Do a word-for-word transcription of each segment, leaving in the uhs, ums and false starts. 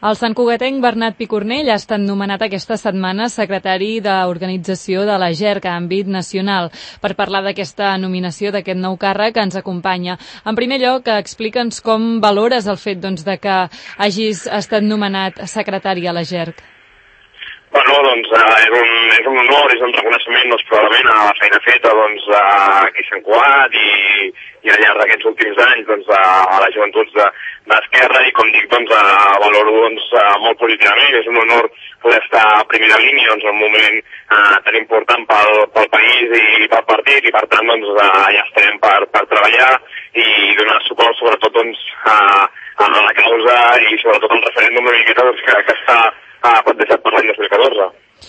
El santcugatenc Bernat Picornell ha estat nomenat aquesta setmana secretari d'Organització de la G E R C a àmbit nacional. Per parlar d'aquesta nominació, d'aquest nou càrrec, ens acompanya. En primer lloc, explica'ns com valores el fet doncs, de que hagis estat nomenat secretari a la G E R C. Bueno, doncs eh, és, un, és un honor, és un reconeixement doncs, probablement a la feina feta doncs, aquí a Sant Cugat i, i al llarg d'aquests últims anys doncs, a, a les joventuts d'Esquerra i com dic, doncs, a, valoro doncs, molt positivament. És un honor poder estar a primera línia doncs, en un moment eh, tan important pel, pel país i pel partit i per tant doncs, eh, ja estarem per, per treballar i donar suport sobretot doncs, a, a la causa i sobretot al referèndum una miqueta doncs, que, que està Ah, plantejat per l'any dos mil catorze.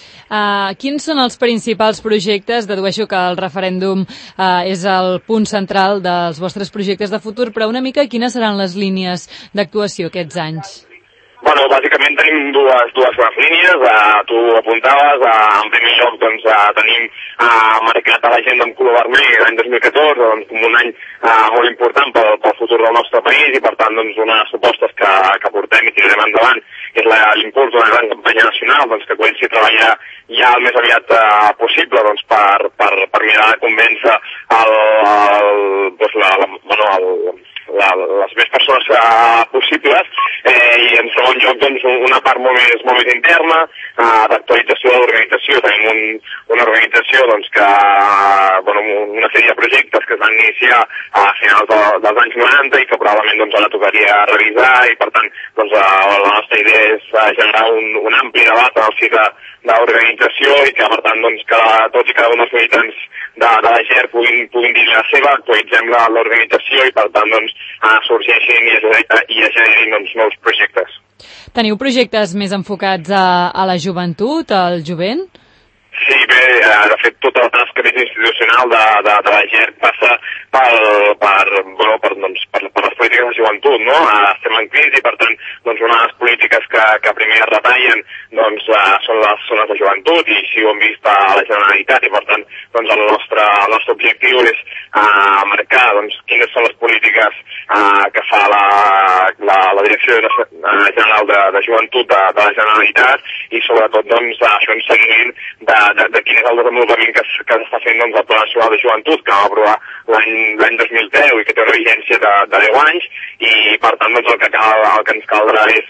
Uh, quins són els principals projectes? Dedueixo que el referèndum uh, és el punt central dels vostres projectes de futur, però una mica quines seran les línies d'actuació aquests anys? Bueno, bàsicament tenim dues, dues grans línies, uh, tu apuntaves, uh, en primer lloc doncs, uh, tenim uh, marcat a l'agenda en color vermell l'any dos mil catorze, doncs, com un any uh, molt important pel, pel futur del nostre país i per tant doncs, una de les propostes que, que portem i tirarem endavant és l'impuls d'una gran campanya nacional doncs, que comenci a treballar ja el més aviat uh, possible doncs, per, per, per mirar de convèncer el, el, doncs, la, la, bueno, el, la, les més persones uh, possibles eh, i en segon lloc doncs, una part molt més, molt més interna uh, d'actualització de l'organització. Tenim un, una organització doncs, que bueno, una sèrie de projectes que es van iniciar a finals de, dels anys noranta i que probablement doncs, ara tocaria revisar i per tant doncs, uh, la nostra idea és uh, generar un, un ampli debat en el si de, de l'organització i que per tant doncs, cada, tots i cada un dels militants de, de la G E R C puguin, puguin dir la seva, actualitzem l'organització i per tant doncs, uh, sorgeixin i es generin doncs, nous projectes. Teniu projectes més enfocats a, a la joventut, al jovent? Sí, bé, de fet tota la tasca més institucional de, de, de la G E R C passa per, per, bueno, per, doncs, per, per les polítiques de joventut, no? Estem en crisi, per tant, doncs una de les polítiques que, que primer es retallen doncs, són, les, són les de joventut i així ho hem vist a la Generalitat i per tant doncs, el, nostre, el nostre objectiu és uh, marcar doncs, quines són les polítiques uh, que fa la, la, la Direcció General de, de Joventut de, de la Generalitat i sobretot doncs, això en seguiment de De, de quin és el desenvolupament que, que s'està fent doncs, el Pla Nacional de Joventut, que vam aprovar l'any dos mil deu i que té una vigència de, de deu anys, i per tant doncs, el, que cal, el que ens caldrà és,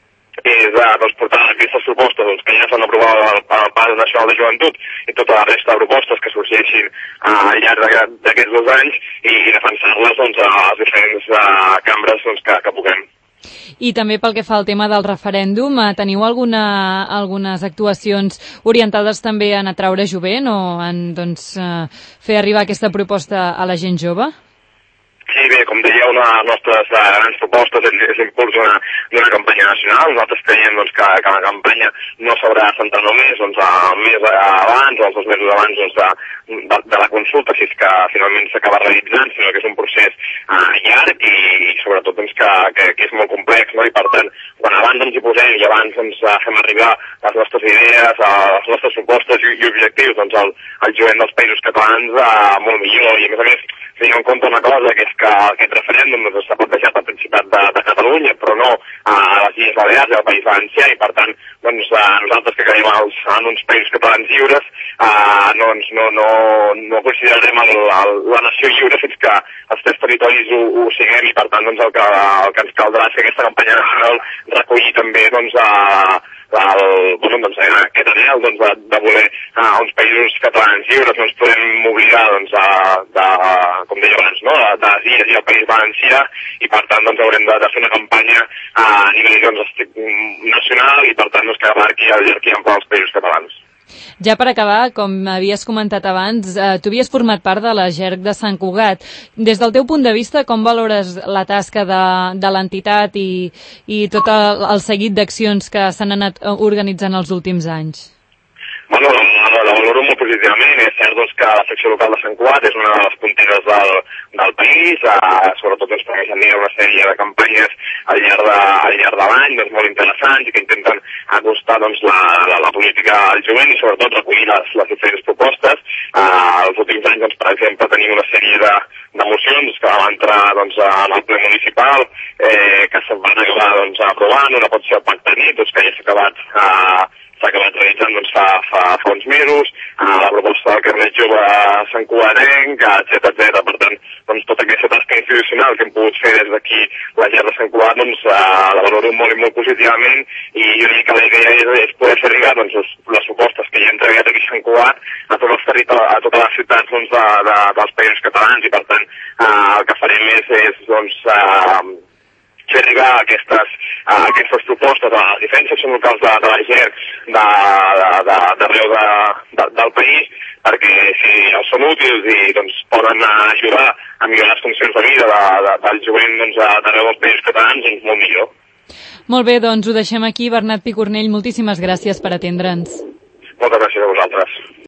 és uh, doncs, portar aquestes propostes doncs, que ja s'han aprovat al, al Pla Nacional de Joventut i tota la resta de propostes que sorgeixin uh, al llarg d'aquests dos anys i, i defensar-les doncs, a les diferents uh, cambres doncs, que, que puguem. I també pel que fa al tema del referèndum, teniu alguna, algunes actuacions orientades també en atraure jovent o en doncs, fer arribar aquesta proposta a la gent jove? Sí, bé, com deia, una de les nostres uh, grans propostes és, és l'impuls d'una campanya nacional. Nosaltres creiem doncs, que, que la campanya no s'haurà de centrar només doncs, el mes abans o els dos mesos abans doncs, de, de, de la consulta, si és que finalment s'acaba realitzant, sinó que és un procés uh, llarg i, i sobretot doncs, que, que, que és molt complex, no? I per tant, quan abans ens hi posem i abans ens uh, fem arribar les nostres idees, uh, les nostres propostes i, i objectius doncs, al, al jovent dels països catalans, uh, molt millor. I a més a més, tenint en compte una cosa, que és que aquest referèndum doncs, s'ha plantejat al Principat de, de Catalunya, però no a les Illes Balears i al País Valencià, i per tant, doncs, nosaltres que creiem als, en uns països catalans lliures, eh, doncs, no, no, no considerarem el, el, la nació lliure fins que els tres territoris ho, ho siguem, i per tant, doncs, el que, el que ens caldrà és que aquesta campanya nacional recollir també, doncs, a el, bueno, doncs, aquest anel doncs, de, de voler uh, uns països catalans lliures. No ens podem oblidar doncs, de, de, com deia abans, no? de, de les Illes i el País Valencià i per tant doncs, haurem de, de fer una campanya uh, a nivell doncs, nacional i per tant doncs, que marqui el llarg i ample dels països catalans. Ja per acabar, com havies comentat abans, eh, tu havies format part de la G E R C de Sant Cugat. Des del teu punt de vista, com valores la tasca de, de l'entitat i, i tot el, el seguit d'accions que s'han anat organitzant els últims anys? Bueno, la, la valoro molt positivament. És cert doncs, que la secció local de Sant Cugat és una de les punteres del, del país, eh, sobretot doncs, perquè s'han dit una sèrie de campanyes al llarg de, al llarg de l'any doncs, molt interessants i que intenten acostar doncs, la, la, la política al jovent i sobretot recollir les, les diferents propostes. Uh, els últims anys, doncs, per exemple, tenim una sèrie de, de mocions que van entrar doncs, en el ple municipal, eh, que se'n van acabar doncs, aprovant, una pot ser el pacte nit, doncs, que ja s'ha acabat uh, s'ha acabat realitzant doncs, fa, fa, fa uns mesos, uh, la proposta del carnet jove Sant Cugatenc, etcètera, etcètera. Per tant, doncs, tota aquesta tasca institucional que hem pogut fer des d'aquí la G E R de Sant Cugat, doncs, uh, la valoro molt i molt positivament, i jo dic que la idea és, és poder fer arribar doncs, les, les propostes que ja hem treballat aquí a Sant Cugat a tots els territoris, a totes les ciutats doncs, de, de, dels països catalans, i per tant uh, el que farem és, és doncs, uh, fer arribar aquestes, uh, aquestes propostes a les diferents seccions locals de, de la G E R d'arreu de, de, de, de, del país, perquè si els són útils i doncs, poden ajudar a millorar les condicions de vida de, de, del jovent doncs, d'arreu dels països catalans, doncs molt millor. Molt bé, doncs ho deixem aquí. Bernat Picornell, moltíssimes gràcies per atendre'ns. Moltes gràcies a vosaltres.